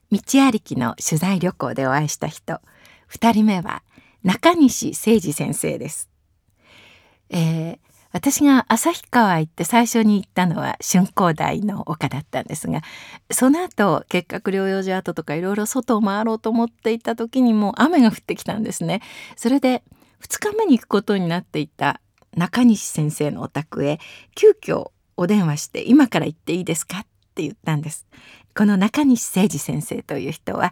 道歩きの取材旅行でお会いした人、2人目は中西誠二先生です。私が旭川行って最初に行ったのは春光台の丘だったんですが、その後結核療養所跡とかいろいろ外を回ろうと思っていた時にも雨が降ってきたんですね。それで2日目に行くことになっていた中西先生のお宅へ急遽お電話して今から行っていいですかって言ったんです。この中西誠二先生という人は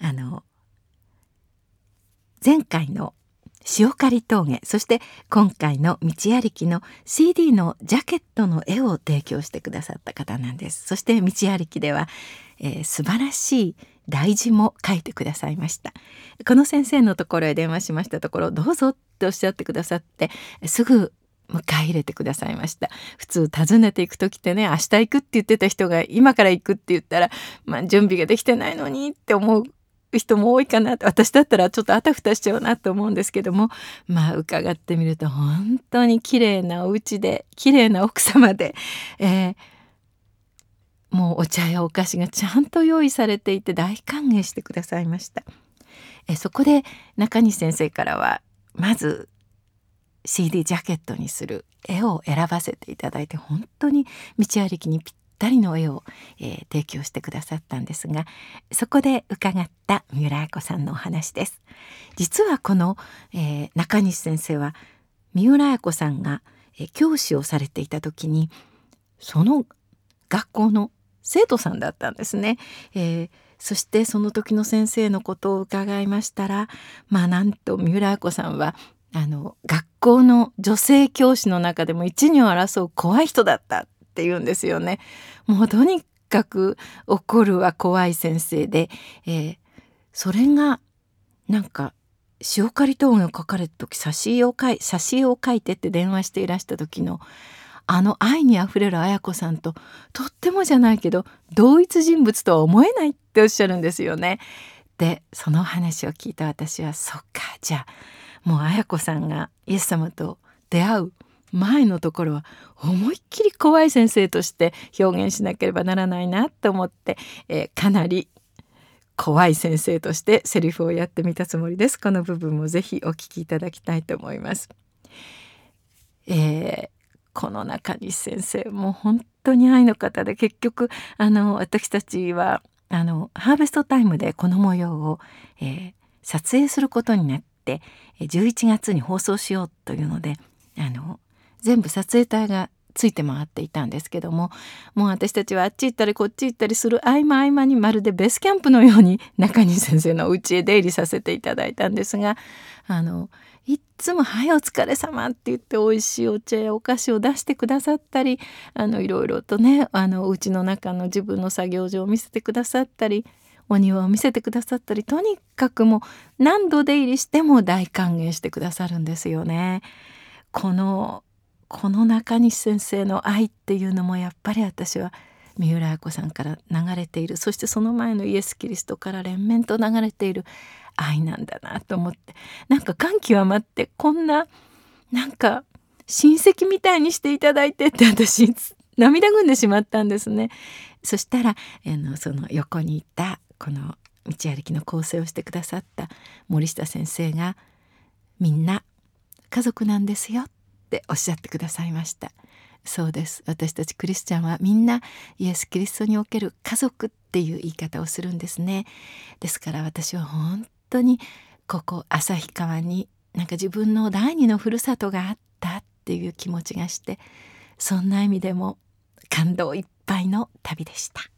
前回の塩刈峠、そして今回の道歩きの CD のジャケットの絵を提供してくださった方なんです。そして道歩きでは、素晴らしい題字も書いてくださいました。この先生のところへ電話しましたところ、どうぞっておっしゃってくださって、すぐ迎え入れてくださいました。普通訪ねていく時ってね、明日行くって言ってた人が今から行くって言ったら、準備ができてないのにって思う人も多いかなって、私だったらちょっとあたふたしちゃうなと思うんですけども、伺ってみると本当に綺麗なお家で綺麗な奥様で、もうお茶やお菓子がちゃんと用意されていて大歓迎してくださいました。そこで中西先生からはまず CD ジャケットにする絵を選ばせていただいて、本当に道歩きにぴったりの絵を、提供してくださったんですが、そこで伺った三浦綾子さんのお話です。実はこの、中西先生は三浦綾子さんが、教師をされていた時にその学校の生徒さんだったんですね。そしてその時の先生のことを伺いましたら、なんと三浦綾子さんは学校の女性教師の中でも一二を争う怖い人だったって言うんですよね。もうとにかく怒るは怖い先生で、それがなんか塩刈峠を書かれた時、挿絵を書いてって電話していらした時の愛にあふれる綾子さんととってもじゃないけど同一人物とは思えないっておっしゃるんですよね。でその話を聞いた私は、そっか、じゃあもう綾子さんがイエス様と出会う前のところは思いっきり怖い先生として表現しなければならないなと思って、かなり怖い先生としてセリフをやってみたつもりです。この部分もぜひお聞きいただきたいと思います。この中西先生も本当に愛の方で、結局私たちはハーベストタイムでこの模様を、撮影することになって11月に放送しようというので全部撮影隊がついて回っていたんですけども、もう私たちはあっち行ったりこっち行ったりする合間合間にまるでベースキャンプのように中西先生のお家へ出入りさせていただいたんですが、いっつも「はいお疲れ様」って言っておいしいお茶やお菓子を出してくださったり、いろいろとねお家の中の自分の作業所を見せてくださったり、お庭を見せてくださったり、とにかくもう何度出入りしても大歓迎してくださるんですよね。この中西先生の愛っていうのもやっぱり私は三浦綾子さんから流れている、そしてその前のイエス・キリストから連綿と流れている愛なんだなと思って、感極まって、こんな親戚みたいにしていただいてって私涙ぐんでしまったんですね。そしたらその横にいたこの道歩きの構成をしてくださった森下先生が、みんな家族なんですよっておっしゃってくださいました。そうです。私たちクリスチャンはみんなイエス・キリストにおける家族っていう言い方をするんですね。ですから私は本当にここ旭川に自分の第二のふるさとがあったっていう気持ちがして、そんな意味でも感動いっぱいの旅でした。